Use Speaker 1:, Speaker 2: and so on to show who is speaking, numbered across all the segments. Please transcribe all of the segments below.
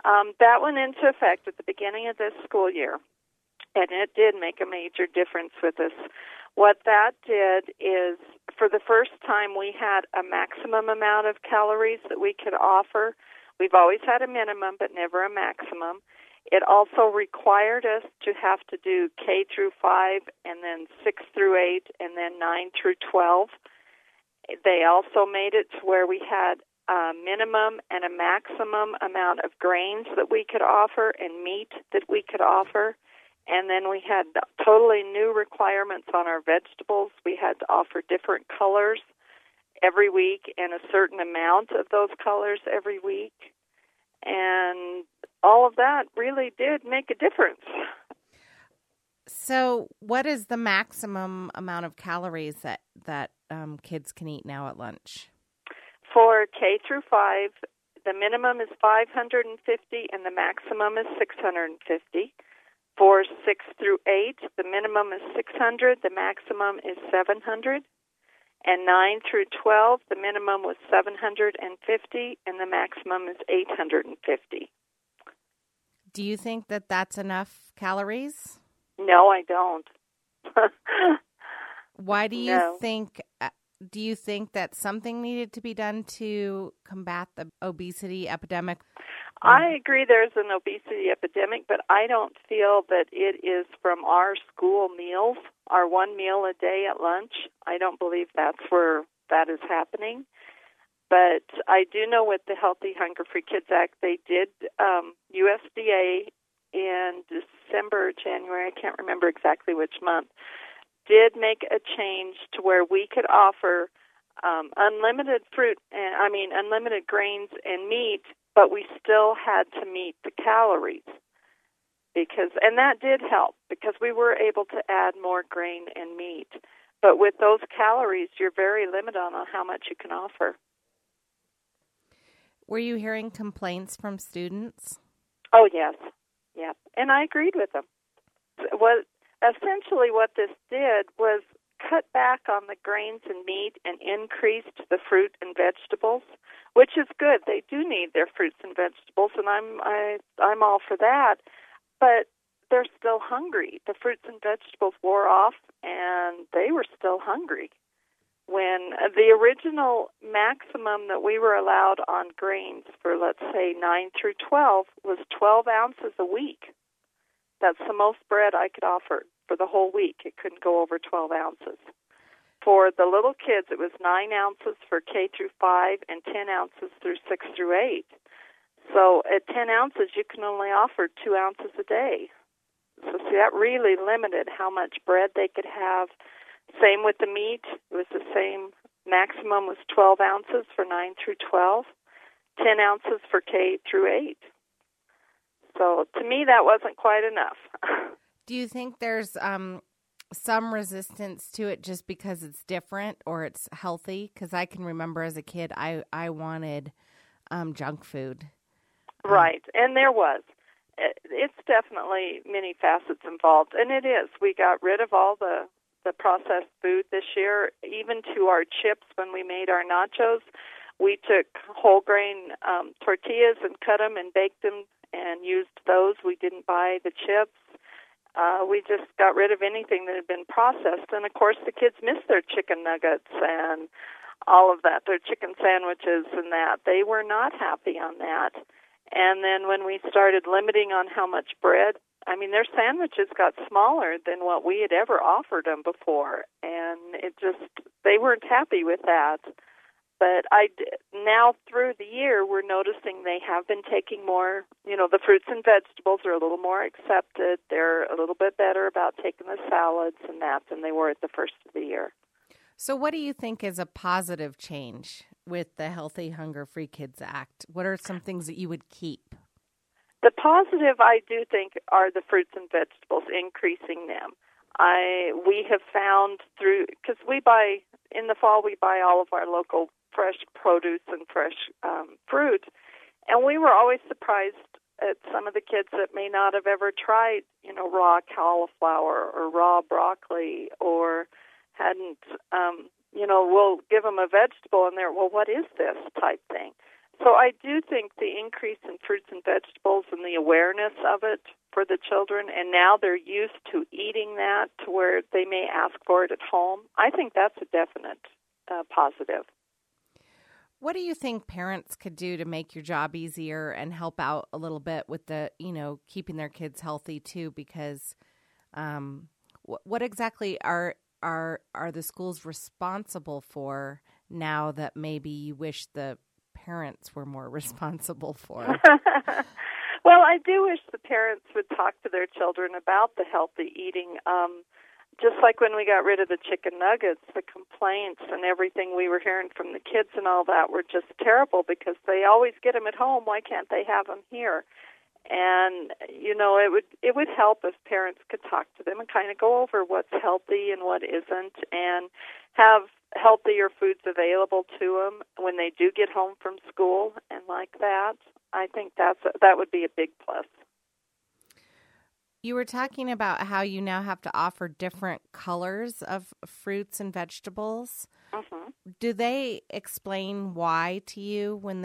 Speaker 1: That went into effect at the beginning of this school year, and it did make a major difference with us. What that did is, for the first time, we had a maximum amount of calories that we could offer. We've always had a minimum, but never a maximum. It also required us to have to do K through 5, and then 6 through 8, and then 9 through 12. They also made it to where we had a minimum and a maximum amount of grains that we could offer and meat that we could offer. And then we had totally new requirements on our vegetables. We had to offer different colors every week and a certain amount of those colors every week. And all of that really did make a difference.
Speaker 2: So what is the maximum amount of calories that kids can eat now at lunch?
Speaker 1: For K through 5, the minimum is 550 and the maximum is 650. For 6 through 8, the minimum is 600, the maximum is 700. And 9 through 12, the minimum was 750 and the maximum is 850.
Speaker 2: Do you think that that's enough calories?
Speaker 1: No, I don't.
Speaker 2: Why do you think? Do you think that something needed to be done to combat the obesity epidemic?
Speaker 1: I agree there's an obesity epidemic, but I don't feel that it is from our school meals, our one meal a day at lunch. I don't believe that's where that is happening. But I do know with the Healthy Hunger-Free Kids Act, they did, USDA in December or January, I can't remember exactly which month, did make a change to where we could offer unlimited unlimited grains and meat, but we still had to meet the calories. And that did help because we were able to add more grain and meat. But with those calories, you're very limited on how much you can offer.
Speaker 2: Were you hearing complaints from students?
Speaker 1: Oh, yes. Yeah. And I agreed with them. Essentially what this did was cut back on the grains and meat and increased the fruit and vegetables, which is good. They do need their fruits and vegetables, and I'm all for that. But they're still hungry. The fruits and vegetables wore off, and they were still hungry. When the original maximum that we were allowed on grains for, let's say, 9 through 12 was 12 ounces a week. That's the most bread I could offer for the whole week. It couldn't go over 12 ounces. For the little kids, it was 9 ounces for K through 5 and 10 ounces through 6 through 8. So at 10 ounces, you can only offer 2 ounces a day. So see, that really limited how much bread they could have. Same with the meat. It was the same. Maximum was 12 ounces for 9 through 12, 10 ounces for K through 8. So to me, that wasn't quite enough.
Speaker 2: Do you think there's some resistance to it just because it's different or it's healthy? Because I can remember as a kid, I wanted junk food.
Speaker 1: Right, and there was. It's definitely many facets involved, and it is. We got rid of all the processed food this year, even to our chips when we made our nachos. We took whole grain tortillas and cut them and baked them and used those. We didn't buy the chips. We just got rid of anything that had been processed. And, of course, the kids missed their chicken nuggets and all of that, their chicken sandwiches and that. They were not happy on that. And then when we started limiting on how much bread, their sandwiches got smaller than what we had ever offered them before. And they weren't happy with that. But now through the year, we're noticing they have been taking more, the fruits and vegetables are a little more accepted. They're a little bit better about taking the salads and that than they were at the first of the year.
Speaker 2: So what do you think is a positive change with the Healthy Hunger-Free Kids Act? What are some things that you would keep?
Speaker 1: The positive, I do think, are the fruits and vegetables, increasing them. We have found because in the fall, we buy all of our local fresh produce and fresh fruit, and we were always surprised at some of the kids that may not have ever tried, raw cauliflower or raw broccoli or hadn't, we'll give them a vegetable and they're, well, what is this type thing? So I do think the increase in fruits and vegetables and the awareness of it for the children, and now they're used to eating that to where they may ask for it at home, I think that's a definite positive.
Speaker 2: What do you think parents could do to make your job easier and help out a little bit with the, keeping their kids healthy too? Because what exactly are the schools responsible for now that maybe you wish the parents were more responsible for?
Speaker 1: Well, I do wish the parents would talk to their children about the healthy eating. Just like when we got rid of the chicken nuggets, the complaints and everything we were hearing from the kids and all that were just terrible because they always get them at home. Why can't they have them here? And, it would help if parents could talk to them and kind of go over what's healthy and what isn't and have healthier foods available to them when they do get home from school and like that. I think that would be a big plus.
Speaker 2: You were talking about how you now have to offer different colors of fruits and vegetables.
Speaker 1: Mm-hmm.
Speaker 2: Do they explain why to you when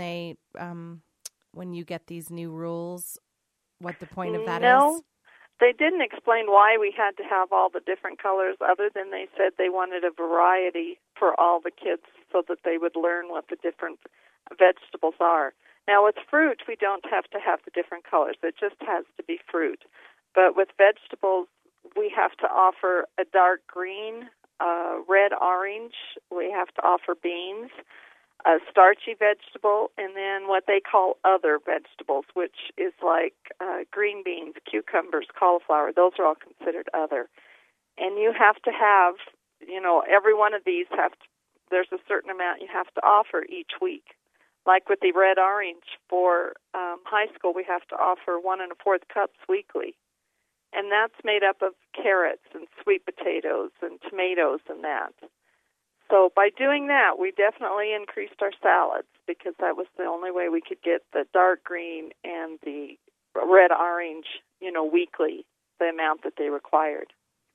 Speaker 2: you get these new rules? What the point of that is?
Speaker 1: No, they didn't explain why we had to have all the different colors other than they said they wanted a variety for all the kids so that they would learn what the different vegetables are. Now, with fruit, we don't have to have the different colors. It just has to be fruit. But with vegetables, we have to offer a dark green, red, orange. We have to offer beans, a starchy vegetable, and then what they call other vegetables, which is like green beans, cucumbers, cauliflower. Those are all considered other. And you have to have, every one of these there's a certain amount you have to offer each week. Like with the red orange for high school, we have to offer 1 1/4 cups weekly. And that's made up of carrots and sweet potatoes and tomatoes and that. So by doing that, we definitely increased our salads because that was the only way we could get the dark green and the red orange, weekly, the amount that they required.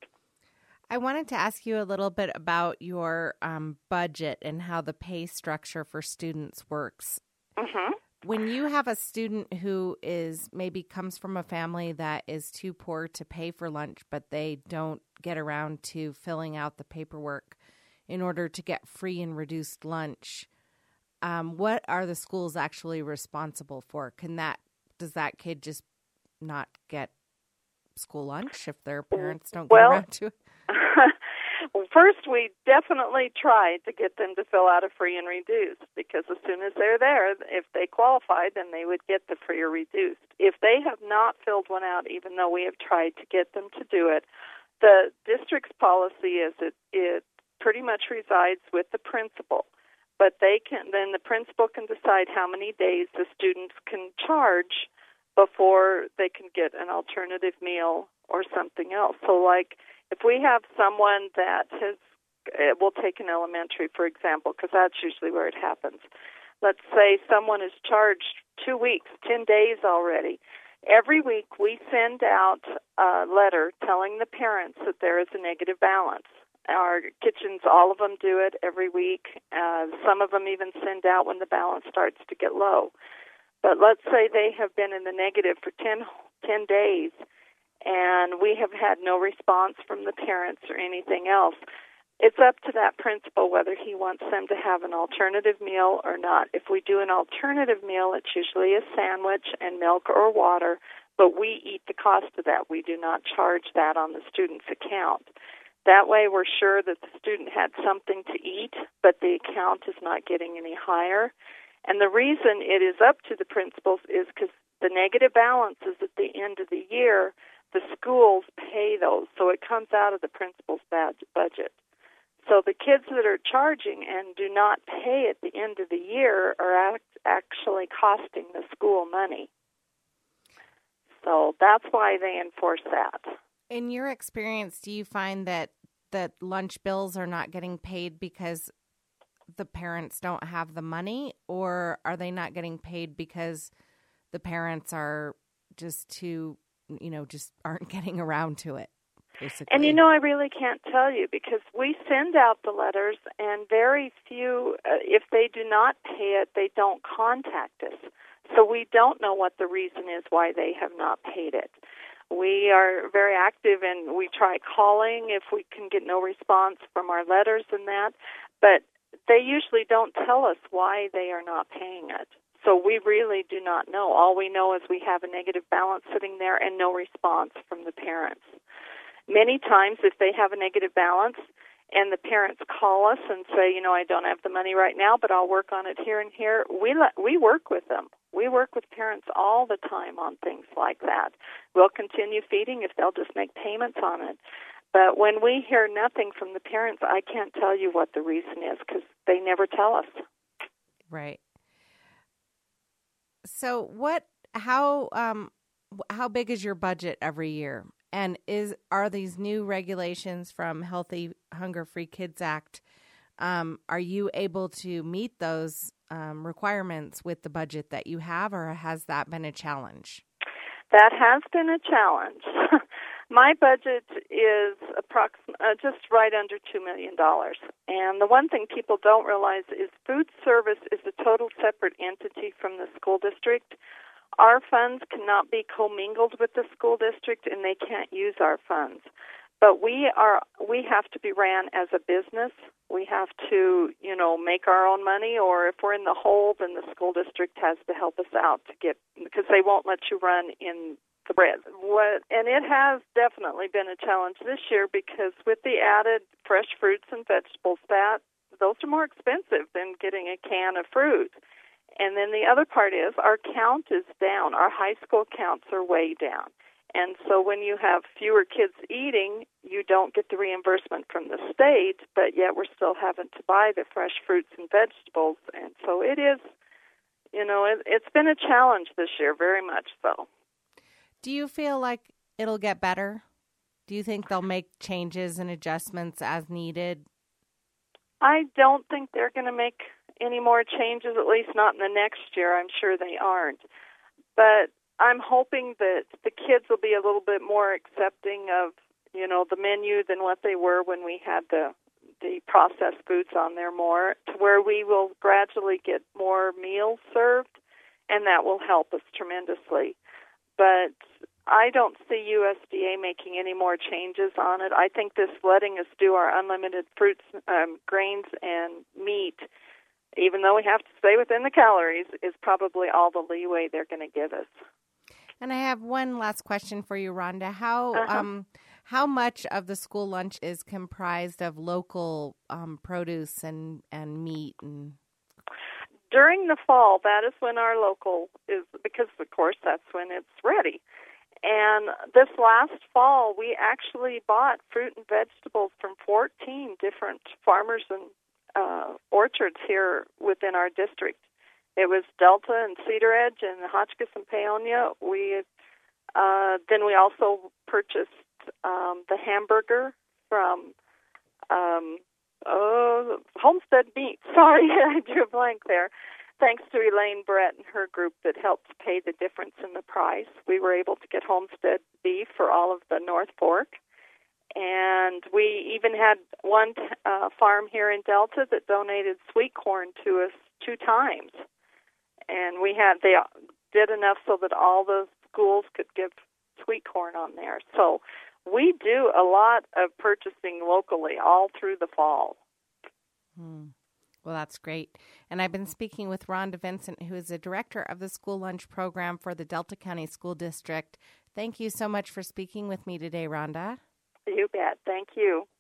Speaker 2: I wanted to ask you a little bit about your budget and how the pay structure for students works.
Speaker 1: Mm-hmm.
Speaker 2: When you have a student who maybe comes from a family that is too poor to pay for lunch, but they don't get around to filling out the paperwork in order to get free and reduced lunch, what are the schools actually responsible for? Does that kid just not get school lunch if their parents don't get around to it?
Speaker 1: Well, first, we definitely tried to get them to fill out a free and reduced because as soon as they're there, if they qualified, then they would get the free or reduced. If they have not filled one out, even though we have tried to get them to do it, the district's policy is it pretty much resides with the principal. But then the principal can decide how many days the students can charge before they can get an alternative meal or something else. So like if we have someone that we'll take an elementary, for example, because that's usually where it happens. Let's say someone is charged 2 weeks, 10 days already. Every week we send out a letter telling the parents that there is a negative balance. Our kitchens, all of them do it every week. Some of them even send out when the balance starts to get low. But let's say they have been in the negative for 10 days, and we have had no response from the parents or anything else. It's up to that principal whether he wants them to have an alternative meal or not. If we do an alternative meal, it's usually a sandwich and milk or water, but we eat the cost of that. We do not charge that on the student's account. That way we're sure that the student had something to eat, but the account is not getting any higher. And the reason it is up to the principals is because the negative balances at the end of the year, the schools pay those, so it comes out of the principal's budget. So the kids that are charging and do not pay at the end of the year are actually costing the school money. So that's why they enforce that.
Speaker 2: In your experience, do you find that lunch bills are not getting paid because the parents don't have the money, or are they not getting paid because the parents are just too, just aren't getting around to it? basically.
Speaker 1: And, I really can't tell you because we send out the letters, and very few, if they do not pay it, they don't contact us. So we don't know what the reason is why they have not paid it. We are very active, and we try calling if we can get no response from our letters and that, but they usually don't tell us why they are not paying it. So we really do not know. All we know is we have a negative balance sitting there and no response from the parents. Many times, if they have a negative balance and the parents call us and say, I don't have the money right now, but I'll work on it here and here, we work with them. We work with parents all the time on things like that. We'll continue feeding if they'll just make payments on it. But when we hear nothing from the parents, I can't tell you what the reason is because they never tell us.
Speaker 2: Right. So how big is your budget every year? And are these new regulations from Healthy Hunger-Free Kids Act, are you able to meet those requirements with the budget that you have, or has that been a challenge?
Speaker 1: That has been a challenge. My budget is just right under $2 million. And the one thing people don't realize is food service is a total separate entity from the school district. Our funds cannot be commingled with the school district, and they can't use our funds. But we have to be ran as a business. We have to, make our own money, or if we're in the hole, then the school district has to help us out because they won't let you run in the bread. And it has definitely been a challenge this year because with the added fresh fruits and vegetables, those are more expensive than getting a can of fruit. And then the other part is our count is down. Our high school counts are way down. And so when you have fewer kids eating, you don't get the reimbursement from the state, but yet we're still having to buy the fresh fruits and vegetables. And so it is, it's been a challenge this year, very much so.
Speaker 2: Do you feel like it'll get better? Do you think they'll make changes and adjustments as needed?
Speaker 1: I don't think they're going to make any more changes, at least not in the next year. I'm sure they aren't. But I'm hoping that the kids will be a little bit more accepting of, the menu than what they were when we had the processed foods on there more, to where we will gradually get more meals served, and that will help us tremendously. But I don't see USDA making any more changes on it. I think this letting us do our unlimited fruits, grains, and meat, even though we have to stay within the calories, is probably all the leeway they're going to give us.
Speaker 2: And I have one last question for you, Rhonda. How much of the school lunch is comprised of local produce and meat? And
Speaker 1: during the fall, that is when our local is, because, of course, that's when it's ready. And this last fall, we actually bought fruit and vegetables from 14 different farmers and orchards here within our district. It was Delta and Cedar Edge and Hotchkiss and Paonia. Then we also purchased the hamburger from Homestead Meat. Sorry, I drew a blank there. Thanks to Elaine Brett and her group that helped pay the difference in the price, we were able to get Homestead beef for all of the North Fork. And we even had one farm here in Delta that donated sweet corn to us 2 times. And they did enough so that all the schools could give sweet corn on there. So we do a lot of purchasing locally all through the fall.
Speaker 2: Well, that's great. And I've been speaking with Rhonda Vincent, who is the director of the school lunch program for the Delta County School District. Thank you so much for speaking with me today, Rhonda.
Speaker 1: You bet. Thank you.